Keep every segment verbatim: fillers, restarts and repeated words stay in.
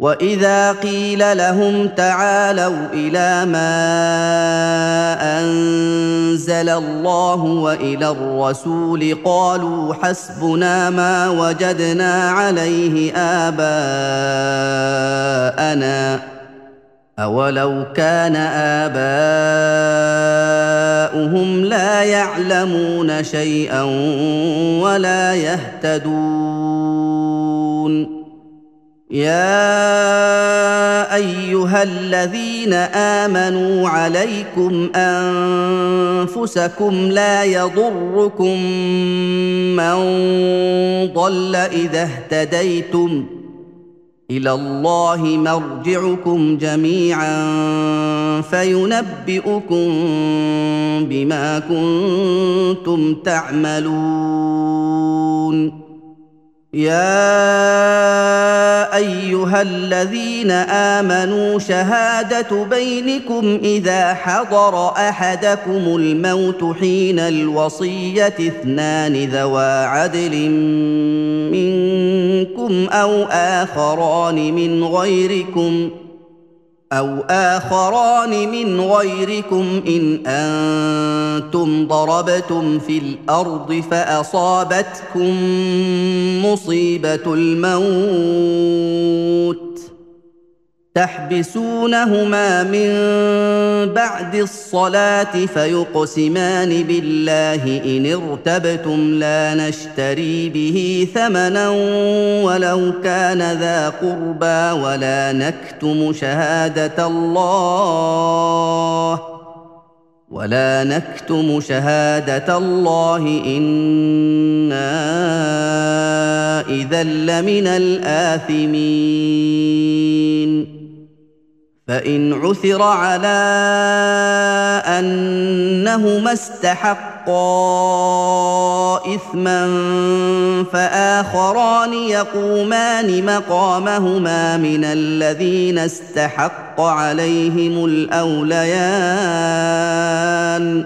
واذا قيل لهم تعالوا الى ما انزل الله والى الرسول قالوا حسبنا ما وجدنا عليه اباءنا اولو كان اباؤهم لا يعلمون شيئا ولا يهتدون يا ايها الذين امنوا عليكم انفسكم لا يضركم من ضل اذا اهتديتم الى الله مرجعكم جميعا فينبئكم بما كنتم تعملون يا ايها الذين امنوا شهاده بينكم اذا حضر احدكم الموت حين الوصيه اثنان ذوا عدل منكم او اخران من غيركم أو آخران من غيركم إن أنتم ضربتم في الأرض فأصابتكم مصيبة الموت تحبسونهما من بعد الصلاة فيقسمان بالله إن ارتبتم لا نشتري به ثمنا ولو كان ذا قربى ولا نكتم شهادة الله ولا نكتم شهادة الله إنا إذا لمن الآثمين فإن عثر على أنهما استحقا إثما فآخران يقومان مقامهما من الذين استحق عليهم الأوليان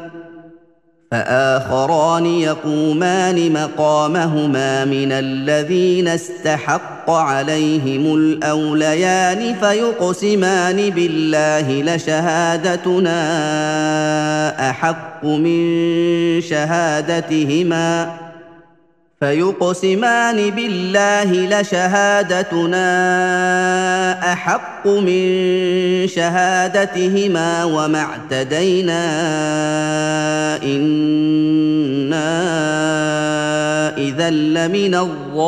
فآخران يقومان مقامهما من الذين استحق عليهم الأوليان فيقسمان بالله لشهادتنا أحق من شهادتهما فيقسمان بالله لشهادتنا أحق من شهادتهما وما اعتدينا إنا إذا لمن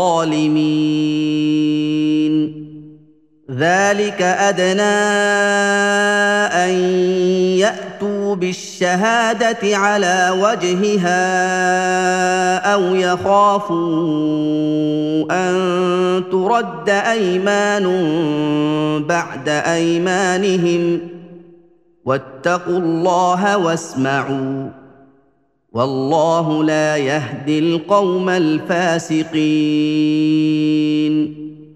الظالمين ذلك أدنى أن يأتوا بالشهادة على وجهها أو يخافوا أن ترد أيمان بعد أيمانهم واتقوا الله واسمعوا والله لا يهدي القوم الفاسقين